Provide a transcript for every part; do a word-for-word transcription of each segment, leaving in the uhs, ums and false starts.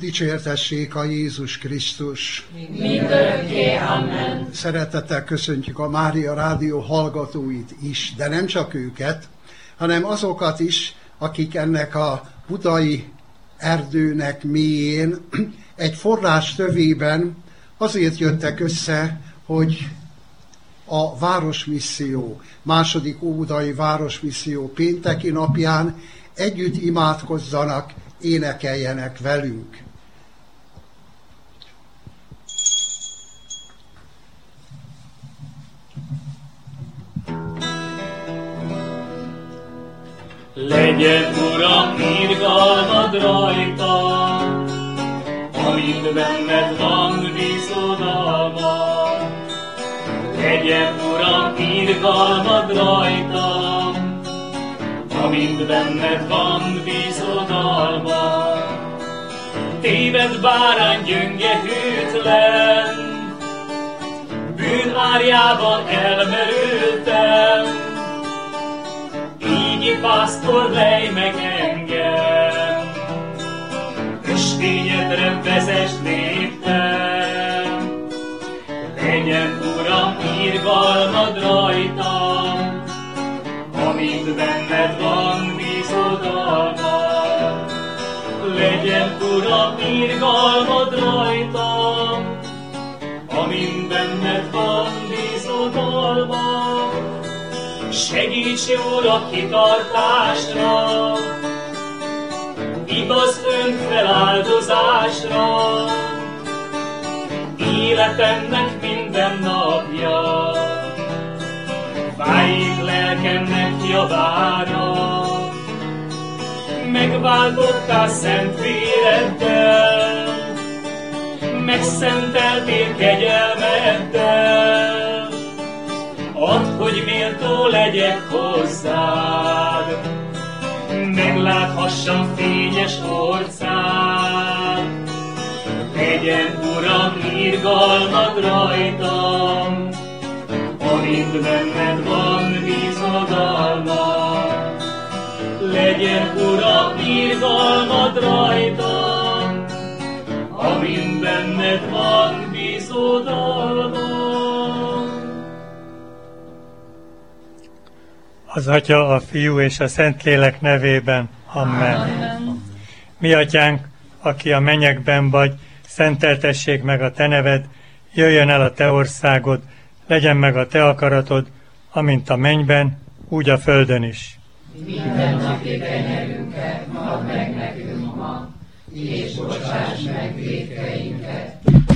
Dicsértessék a Jézus Krisztus! Mindörökké, amen. Szeretettel köszöntjük a Mária Rádió hallgatóit is, de nem csak őket, hanem azokat is, akik ennek a budai erdőnek mélyén egy forrás tövében azért jöttek össze, hogy a Városmisszió, második óbudai Városmisszió pénteki napján együtt imádkozzanak, énekeljenek velünk. Legyen, Uram, irgalmad rajtam, amint benned van bízodalmam. Legyen, Uram, irgalmad rajtam, amint benned van bízodalmam. Téved bárány gyönge hűtlen, bűn árjában elmerültem. Ígyi pásztor, lej meg engem, ösvényedre vezess népem. Legyen, Uram, irgalmad rajtam, amint benned van bízodalmam. Legyen, Uram, irgalmad rajtam, amint benned van bízodalmam. Segíts, Uram, kitartásra, igaz önfeláldozásra, életemnek minden napja, váljék lelkemnek javára. Megváltottál szent véreddel, megszenteltél kegyelmeddel. Add, hogy méltó legyek hozzád, megláthassam fényes orcád. Legyen, Uram, irgalmad rajtam, amint benned van bízodalmam. Legyen, Uram, irgalmad rajtam, amint benned van bízodalmam. Az Atya, a Fiú és a Szentlélek nevében. Amen. Amen. Mi Atyánk, aki a mennyekben vagy, szenteltessék meg a Te neved, jöjjön el a Te országod, legyen meg a Te akaratod, amint a mennyben, úgy a földön is. Minden napi kenyerünket add meg nekünk ma, és bocsáss meg vétkeinket,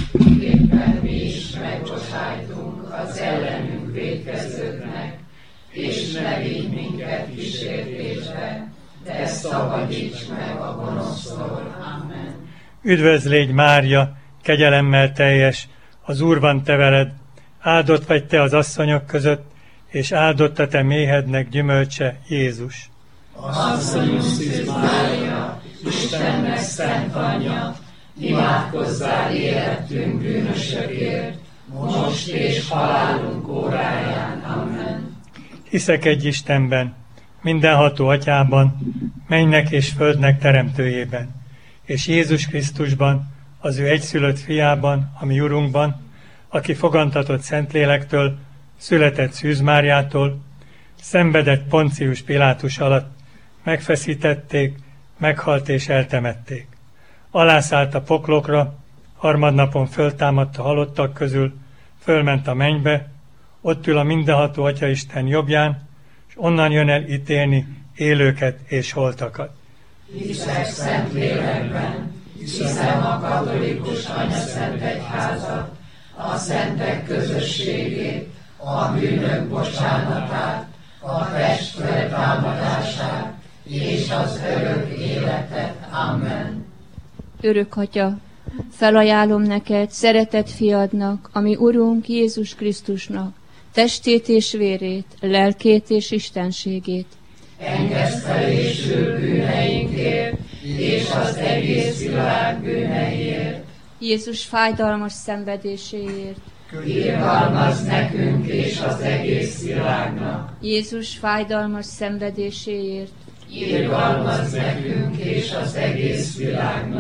éppen mi is megbocsájtunk az ellenünk vétkezőknek, és ne vigy minket kísértésbe, de szabadíts meg a gonosztól. Amen. Üdvözlégy, Mária, kegyelemmel teljes, az Úr van te veled, áldott vagy te az asszonyok között, és áldott a te méhednek gyümölcse, Jézus. Asszonyunk Szűz Mária, Istennek szent anyja, imádkozzál életünk bűnösökért, most és halálunk óráján. Amen. Hiszek egy Istenben, mindenható Atyában, mennynek és földnek teremtőjében, és Jézus Krisztusban, az ő egyszülött fiában, a mi Urunkban, aki fogantatott Szentlélektől, született Szűz Máriától, szenvedett Poncius Pilátus alatt, megfeszítették, meghalt és eltemették. Alászállt a poklokra, harmadnapon föltámadt a halottak közül, fölment a mennybe, ott ül a mindenható Atyaisten jobbján, és onnan jön el ítélni élőket és holtakat. Hiszek Szentlélekben, hiszem a katolikus anyaszent egyházat, a szentek közösségét, a bűnök bocsánatát, a test feltámadását és az örök életet. Amen. Örök Atya, felajánlom neked szeretett fiadnak, ami Urunk Jézus Krisztusnak, testét és vérét, lelkét és istenségét. Engedd felésül bűneinkért, és az egész világ bűneiért. Jézus fájdalmas szenvedéséért. Irgalmazz nekünk és az egész világnak. Jézus fájdalmas szenvedéséért. Irgalmazz nekünk és az egész világnak.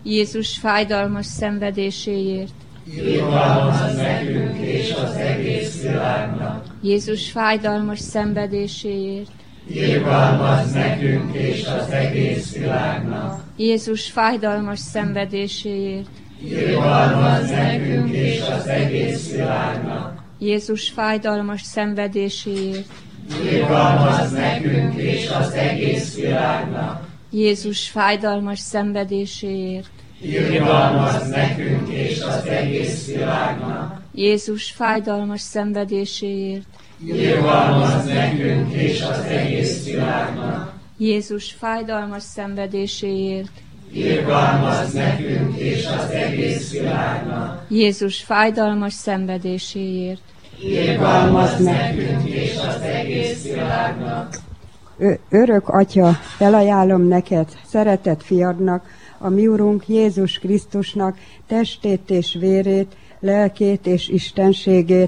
Jézus fájdalmas szenvedéséért, irgalmazz nekünk és az egész világnak. Jézus fájdalmas szenvedéséért, Irgalmazz nekünk és az egész világnak. Jézus fájdalmas szenvedéséért, Irgalmazz nekünk és az egész világnak. Jézus fájdalmas szenvedéséért, Irgalmazz nekünk és az egész világnak. Jézus fájdalmas szenvedéséért, Irgalmazz nekünk és az egész világnak. Jézus fájdalmas szenvedéséért, Irgalmazz nekünk és az egész világnak. Jézus fájdalmas szenvedéséért, Irgalmazz nekünk és az egész világnak. Jézus fájdalmas szenvedéséért, Irgalmazz nekünk és az egész világnak. Ö- örök Atya, felajánlom neked, szeretett fiadnak, a mi Urunk Jézus Krisztusnak testét és vérét, lelkét és istenségét,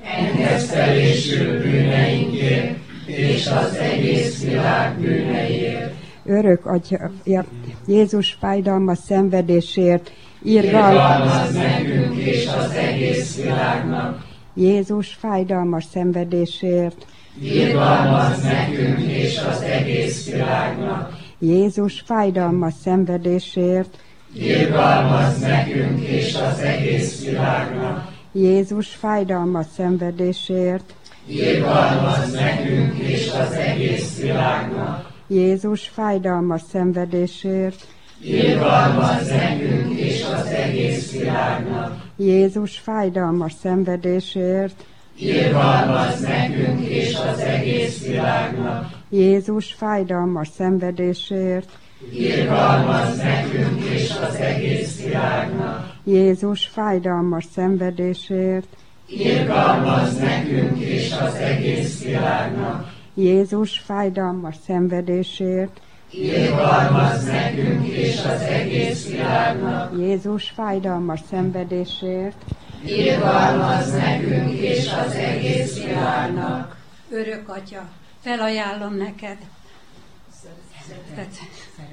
Engesztelésül bűneinkért és az egész világ bűneiért. örök Atya, ja, Jézus fájdalmas szenvedésért, Irgalmazz nekünk és az egész világnak. Jézus fájdalmas szenvedésért, Irgalmazz nekünk és az egész világnak. Jézus fájdalmas szenvedésért, Irgalmazz nekünk és az egész világnak. Jézus fájdalmas szenvedésért, Irgalmazz nekünk és az egész világnak. Jézus fájdalmas szenvedésért, Irgalmazz nekünk és az egész világnak. Jézus fájdalmas szenvedésért, Irgalmazz nekünk és az egész világnak. Jézus fájdalmas szenvedésért, Irgalmazz nekünk és az egész világnak. Jézus fájdalmas szenvedésért, Irgalmazz nekünk és az egész világnak. Jézus fájdalmas szenvedésért, Irgalmazz nekünk és az egész világnak. Jézus fájdalmas szenvedésért, Irgalmazz nekünk és az egész világnak. Örök Atya, felajánlom neked, szeretett,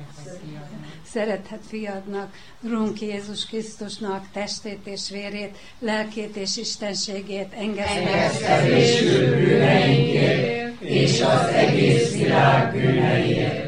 szeretett fiadnak, Urunk Jézus Krisztusnak testét és vérét, lelkét és istenségét, Engesztelésül bűneinkért és az egész világ bűneiért.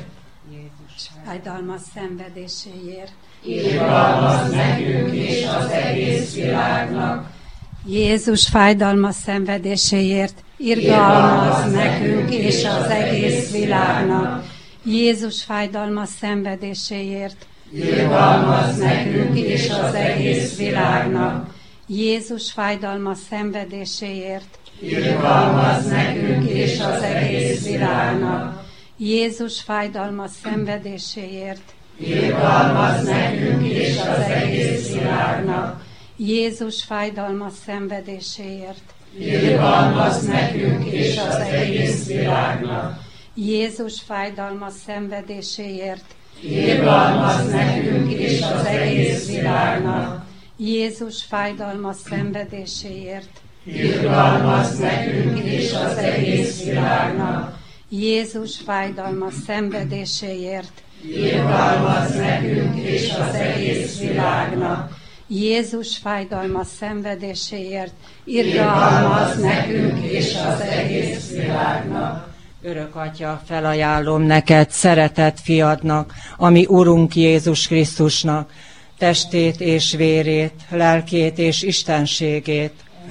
fájdalmas szenvedéséért. Irgalmazz nekünk és az egész világnak. Jézus fájdalmas szenvedéséért, irgalmaz nekünk és az egész világnak. Jézus fájdalmas szenvedéséért, Irgalmazz nekünk és az egész világnak. Jézus fájdalmas szenvedéséért, Irgalmazz nekünk és az egész világnak. Jézus fájdalmas szenvedéséért, Irgalmazz nekünk és az egész világnak. Jézus fájdalmas szenvedéséért, Irgalmazz nekünk és az egész világnak. Jézus fájdalmas szenvedéséért, Irgalmazz nekünk és az egész világnak. Jézus fájdalmas szenvedéséért, Irgalmazz nekünk és az egész világnak. Jézus fájdalmas szenvedéséért, Irgalmazz nekünk és az egész világnak. Jézus fájdalmas szenvedéséért, Irgalmazz nekünk és az egész világnak. Örök Atya, felajánlom neked, szeretett fiadnak, ami Urunk Jézus Krisztusnak, testét és vérét, lelkét és istenségét,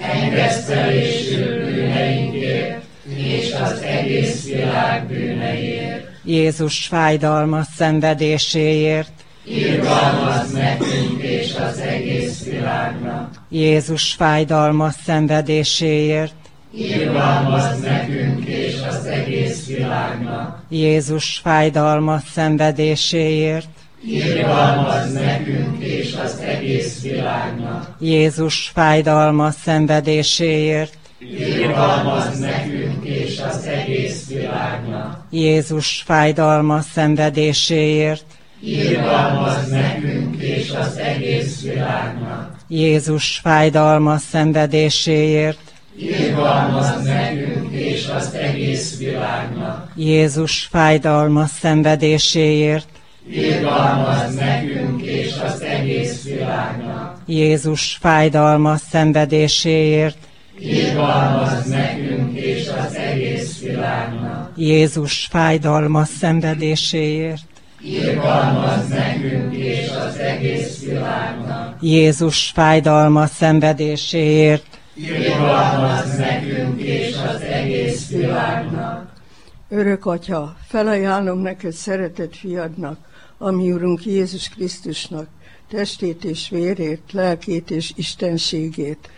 Engesztelésül bűneinkért és az egész világ bűneiért. Jézus fájdalmas szenvedéséért, Irgalmazz nekünk és az egész világnak. Jézus fájdalmas szenvedéséért, Irgalmazz nekünk és az egész világnak. Jézus fájdalmas szenvedéséért, Irgalmazz nekünk és az egész világnak. Jézus fájdalmas szenvedéséért, Irgalmazz nekünk és az egész világnak. Jézus fájdalmas szenvedéséért, Irgalmazz nekünk és az egész világnak. Jézus fájdalmas szenvedéséért, Irgalmazz nekünk és az egész világnak. Jézus fájdalmas szenvedéséért, Irgalmazz nekünk és és az egész világnak. Jézus fájdalma szenvedéséért, Irgalmazz nekünk és az egész világnak. Jézus fájdalma szenvedéséért, Irgalmazz nekünk és az egész világnak. Jézus fájdalma szenvedéséért, Irgalmazz nekünk és az egész világnak. Örök Atya, felajánlom neked szeretett fiadnak, a mi Urunk Jézus Krisztusnak, testét és vérét, lelkét és istenségét,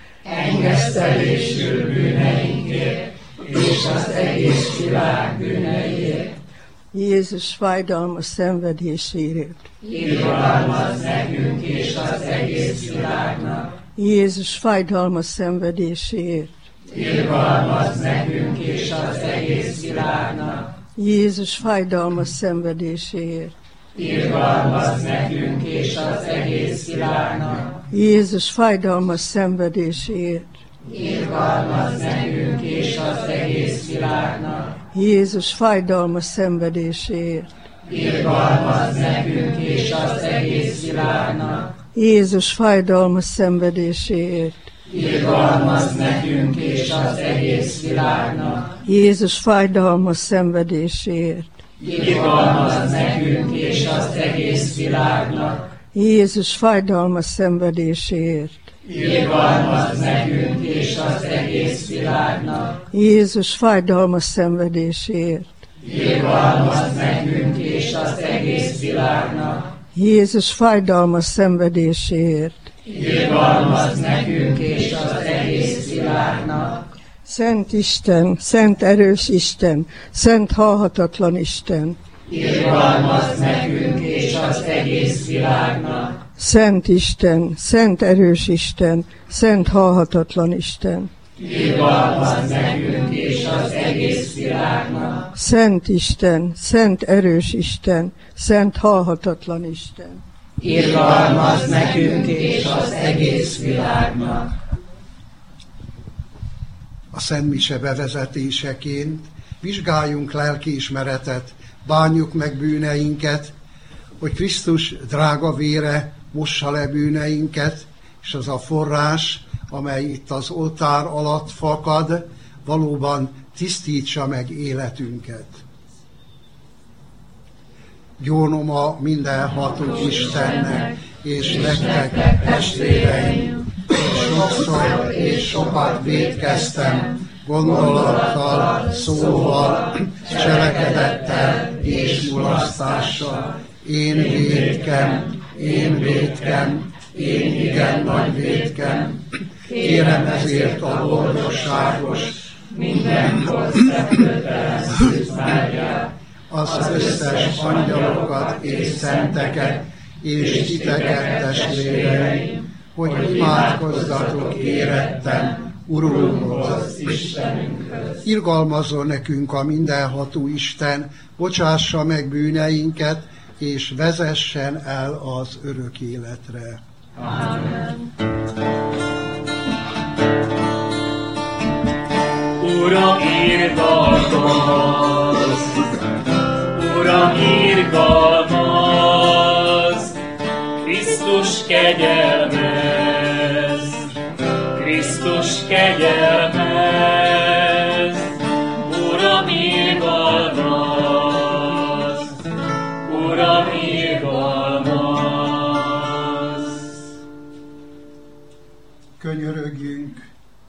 Engesztelésül bűneinkért és az egész világ bűneiért. Jézus fájdalma szenvedéséért, Irgalmazz nekünk és az egész világnak. Jézus fájdalma szenvedéséért, Irgalmazz nekünk és az egész világnak. Jézus fájdalma szenvedéséért, Irgalmazz nekünk és az egész világnak. Jézus fájdalma szenvedéséért, Irgalmazz nekünk és az egész világnak. Jézus fájdalma szenvedéséért, Irgalmazz nekünk és az egész világnak. Jézus fájdalma szenvedéséért, Irgalmazz nekünk és az egész világnak. Jézus fájdalma szenvedéséért, Irgalmazz nekünk és az egész világnak. Jézus fájdalma szenvedéséért, Irgalmazz nekünk és az egész világnak. Jézus fájdalma szenvedéséért, Irgalmazz nekünk és az egész világnak. Jézus fájdalma szenvedéséért, Irgalmazz nekünk és az egész világnak. Szent Isten, Szent erős Isten, Szent halhatatlan Isten, Irgalmazz nekünk és az egész világnak. Szent Isten, Szent erős Isten, Szent halhatatlan Isten, Irgalmazz nekünk és az egész világnak. Szent Isten, Szent erős Isten, Szent halhatatlan Isten, Irgalmazz nekünk és az egész világnak. A Szent Mise bevezetéseként vizsgáljunk lelkiismeretet, bánjuk meg bűneinket, hogy Krisztus drága vére mossa le bűneinket, és az a forrás, amely itt az oltár alatt fakad, valóban tisztítsa meg életünket. Gyónom a mindenható Istennek, és nektek, testvéreim, és sokszor és sokat vétkeztem, gondolattal, szóval, cselekedettel és mulasztással. Én vétkem, én vétkem, én igen nagy vétkem. Kérem ezért a boldogságos, mindenkor szentőtelen Szűz Máriát, az összes angyalokat és szenteket, és titeket, testvéreim, hogy imádkozzatok éretten Urunkhoz, Istenünkhöz. Irgalmazzon nekünk a mindenható Isten, bocsássa meg bűneinket, és vezessen el az örök életre. Amen. Uram, irgalmaz! Uram, irgalmaz! Krisztus kegyelmez! Krisztus kegyelmez! Uram, irgalmaz! Uram, irgalmaz! Könyörögjünk!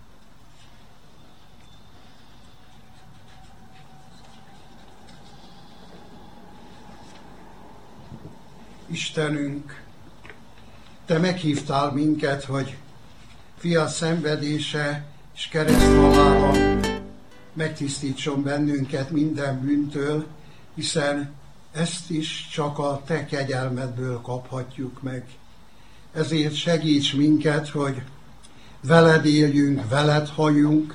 Istenünk, Te meghívtál minket, hogy Fiad szenvedése és kereszthalála megtisztítson bennünket minden bűntől, hiszen ezt is csak a Te kegyelmedből kaphatjuk meg. Ezért segíts minket, hogy veled éljünk, veled halljunk,